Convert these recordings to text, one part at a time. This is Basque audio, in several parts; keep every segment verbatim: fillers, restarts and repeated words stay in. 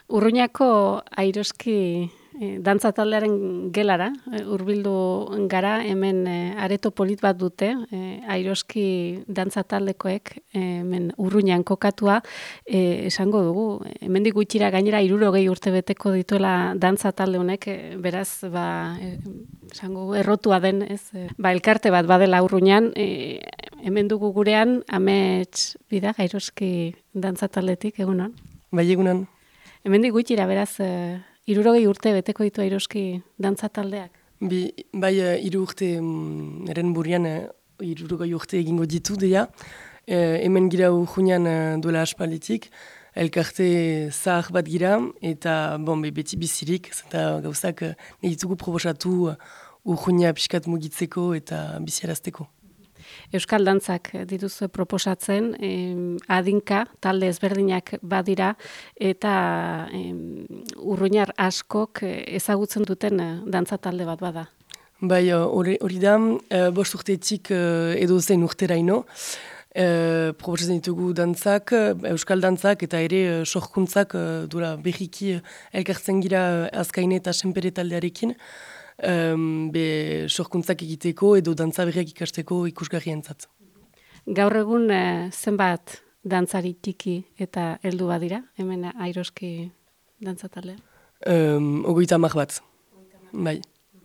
Urruñako Airoski eh, dantza taldearen gelara eh, hurbildu gara, hemen eh, areto polit bat dute, eh, Airoski dantza taldekoek eh, hemen Urruñan kokatua, eh, esango dugu, hemendik gutxira gainera hirurogei urte beteko dituela dantza talde honek, eh, beraz ba eh, esango dugu, errotua den, ez? Eh, ba elkarte bat badela Urruñan, eh, hemen dugu gurean Amets Bidag Airoski dantza taldetik, egunon. Bai, egunon. Hemendik gutxira, beraz, uh, hirurogei urte beteko ditu Airoski dantza taldeak. Bi, bai, uh, hiru urte um, eren burian, uh, hirurogei urte egingo ditu, deia. Uh, hemen gira Urruñan uh, duela aspalditik, elkarte zahar bat gira, eta bon, be, beti bizirik, zenta gauzak uh, nahi ditugu proposatu uh, Urruña pixkat mugitzeko eta biziarazteko. Euskal dantzak dituzue proposatzen, eh, adinka, talde ezberdinak badira, eta eh, urruñar askok ezagutzen duten eh, dantza talde bat bada. Bai, hori uh, da, uh, bost urteetik uh, edo zein urteraino, uh, proposatzen ditugu dantzak, euskal dantzak, eta ere uh, sorkuntzak uh, dura berriki uh, elkartzen gira uh, Azkaine eta Senpere taldearekin, Um, be sorkuntzak egiteko edo dantza berriak ikasteko ikusgarrientzat. Gaur egun eh, zenbat dantzari tiki eta heldu badira, hemen Airoski dantza taldea? Um, ogoita hamar bat. Bai.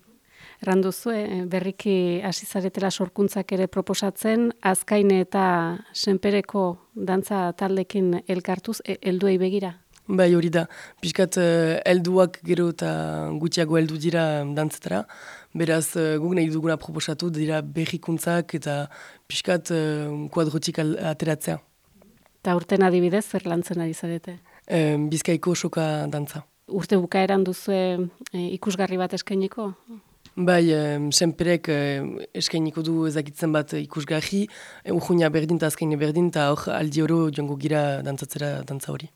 Erranduzue, berriki hasi zaretela sorkuntzak ere proposatzen, Azkaine eta Senpereko dantza taldekin elkartuz, e, helduei begira? Bai, hori da. Piskat uh, elduak gero eta gutxiago heldu dira dantzatara. Beraz, uh, guk nahi duguna proposatu dira berrikuntzak eta piskat uh, kuadrotik ateratzea. Eta urten adibidez, zer lantzen ari zarete? Um, Bizkaiko soka dantza. Urte bukaeran duzue e, ikusgarri bat eskainiko? Bai, um, Senperek uh, eskainiko du ezakitzen bat ikusgarri, Urruña berdin eta Azkaine berdin, eta hor aldi oro joango gira dantzatzera dantza hori.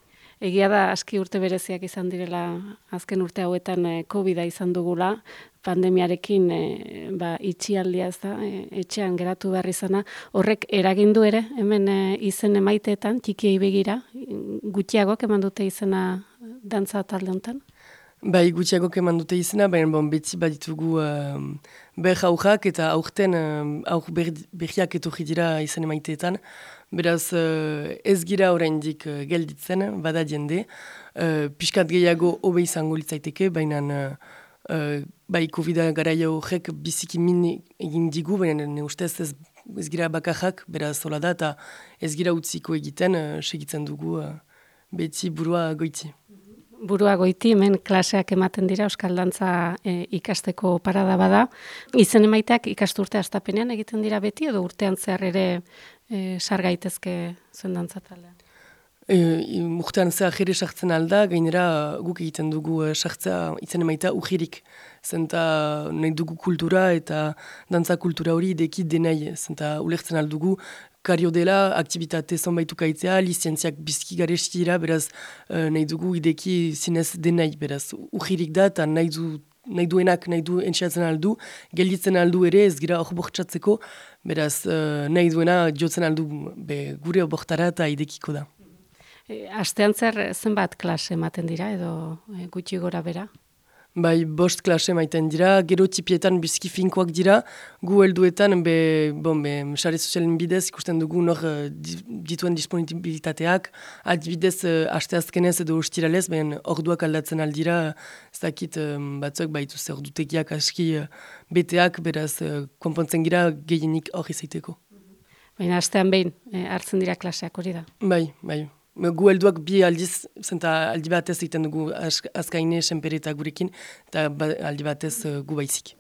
Egia da, aski urte bereziak izan direla, azken urte hauetan eh, Covida izan dugula, pandemiarekin eh, ba, itxialdia ez da, eh, etxean geratu behar izana. Horrek eragindu ere, hemen eh, izen emaiteetan, txikiei begira, gutxiagok eman dute izena dantza talde honetan? Bai, gutxiagok eman dute izena, baina bon, beti baditugu uh, ber aurrak eta aurten uh, aur berriak etorri dira izan emaiteetan. Beraz, uh, ez gira oraindik uh, gelditzen, bada jende. Uh, Piskat gehiago hobe izango litzaiteke, baina uh, uh, bai, Covida garaia horrek biziki min egin digu, baina ne ustez ez, ez gira bakarrak, beraz hola da, eta ez gira utziko egiten, uh, segitzen dugu uh, beti burua goiti. Burua goiti, hemen klaseak ematen dira, euskal dantza e, ikasteko parada bada. Izen emaiteak ikasturte astapenean egiten dira beti, edo urtean zehar ere e, sar gaitezke zuen dantza taldean? E, urtean zehar ere sartzen alda, gainera guk egiten dugu e, sartzea izen emaitea ujirik. Zenta nahi dugu kultura eta dantza kultura hori ideki denai. Zenta ulertzen aldugu, kario dela, aktibitate zonbaitu kaitzea, lizientziak bizki garesti dira, beraz uh, nahi dugu ideki zinez denai, beraz ujirik da, eta nahi, du, nahi duenak nahi du entxeatzen aldu, gelditzen aldu ere ez gira hor bortxatzeko, beraz uh, nahi duena jotzen aldu be, gure obortara eta idekiko da. E, astean zer zenbat klase ematen dira, edo e, gutxi gora bera? Bai, bost klase maiten dira, gero tipietan bizki finkoak dira, gu helduetan, be, bon, be, sare sozialen bidez ikusten dugu nor uh, dituen disponibilitateak, adibidez uh, aste azkenez edo ostiralez, ben orduak aldatzen aldira, ez dakit um, batzuk baitu zer dutekiak aski uh, beteak, beraz uh, konpontzen gira gehienik hori zaiteko. Baina astean behin e, hartzen dira klaseak hori da? Bai, bai. Gu helduak bi aldiz, zenta aldi batez egiten dugu Azkaine, Senpere eta gurekin, eta aldi batez uh, gu baizik.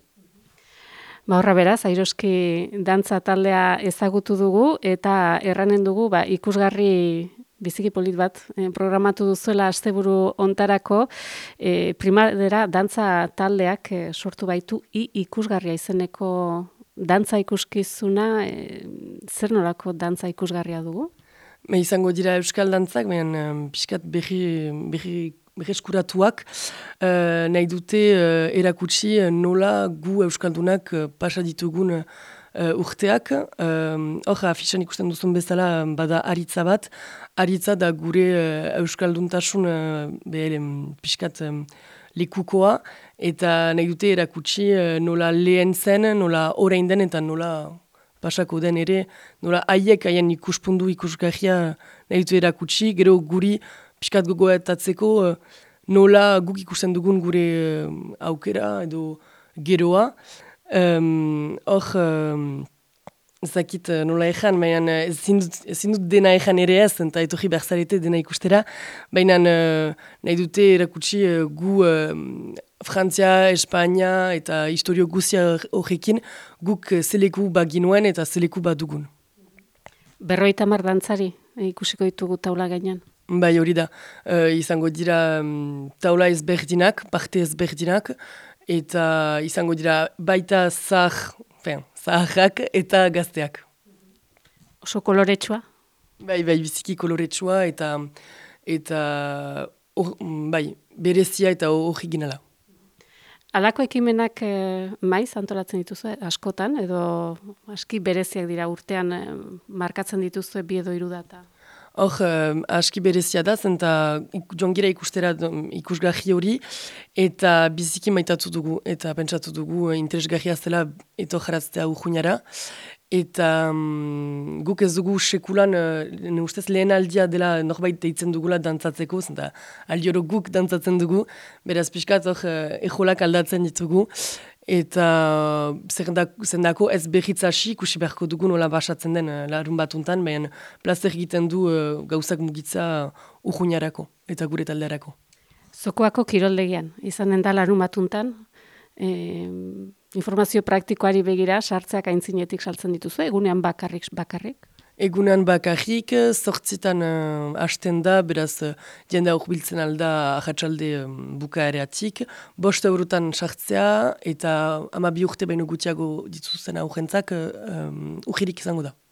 Ba horra beraz, Airoski dantza taldea ezagutu dugu, eta erranen dugu ba, ikusgarri biziki polit bat eh, programatu duzuela asteburu ontarako, eh, primadera dantza taldeak eh, sortu baitu i ikusgarria izeneko dantza ikuskizuna, eh, zer nolako dantza ikusgarria dugu? Me izango dira euskal dantzak, baina um, pixkat berri, berri, berri eskuratuak uh, nahi dute uh, erakutsi uh, nola gu euskaldunak uh, pasa ditugun uh, uh, urteak. Um, hor, afixan ikusten duzun bezala bada aritza bat. Aritza da gure uh, euskalduntasun uh, behar pixkat um, lekukoa, eta nahi dute erakutsi uh, nola lehen zen, nola orain den eta nola pasako den ere, nola haiek haien ikuspundu ikusgarria nahi dute erakutsi, gero guri pixkat gogoetatzeko uh, nola guk ikusten dugun gure uh, aukera edo geroa. Um, hor, um, zakit nola ezan, baina ezin dut, ezin dut dena ezan ere ez, eta etorri berzarete dena ikustera, baina uh, nahi dute erakutsi uh, gu uh, Frantzia, Espainia eta historio guzia horrekin guk uh, zeleku baginuen eta zeleku badugun. Berroita mar dantzari ikusiko ditugu taula gainean. Bai, hori da. Uh, izango dira um, taula ezberdinak, parte ezberdinak, eta izango dira baita zahar, fen, zaharrak eta gazteak. Oso koloretsua? Bai, bai, biziki koloretsua eta eta or, bai, berezia eta originala. Halako ekimenak eh, maiz antolatzen dituzu askotan, edo aski bereziak dira urtean eh, markatzen dituzu bi edo hiru data? Hor, uh, aski berezia da, zenta joan gira ikustera ikusgarri hori, eta biziki maitatu dugu, eta pentsatu dugu uh, interesgarria zela eto jaratzea urjunara. Eta um, guk ez dugu sekulan, uh, ustez lehen aldia dela norbait deitzen dugula dantzatzeko, zenta aldioro guk dantzatzen dugu, beraz pixkat hor uh, ejolak aldatzen ditugu. Eta zendako ez behitzasi ikusi beharko dugu nola basatzen den larun batuntan, baina plazer egiten du uh, gauzak mugitza urjunarako eta gure talderako. Zokoako kiroldegian, izanen da larun batuntan, e, informazio praktikoari begira sartzeak aintzinetik saltzen dituzu, egunean bakarrik bakarrik? Egunean bakarrik, zortzitan uh, hasten da, beraz uh, jendea urbiltzen alda ahatsalde um, bukaereatik, bost eurotan sartzea eta ama bi urte baino gutxiago dituzen aurrentzak uh, um, ujirik izango da.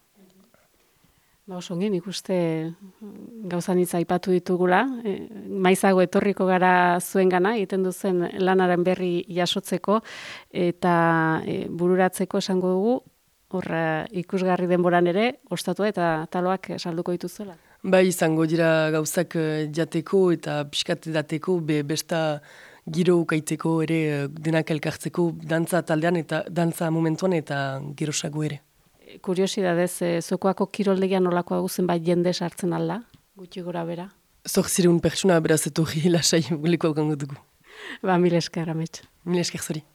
Ba, oso ongi, nik uste gauzan hitz aipatu ditugula, e, maizago etorriko gara zuengana, egiten duzen lanaren berri jasotzeko eta e, bururatzeko esango dugu, horra ikusgarri denboran ere, ostatua eta taloak salduko dituzuela. Bai, izango dira gauzak jateko eta pixkat dateko, be besta giro ukaiteko ere denak elkartzeko dantza taldean eta dantza momentuan eta gerosago ere. Kuriosidadez, zokoako kiroldegian nolakoa guzen bai jende sartzen alda, gutxi gora bera? Zortzireun pertsona beraz etorri lasai lekoa gango dugu. Ba, mil esker, Amets. Mil esker zori.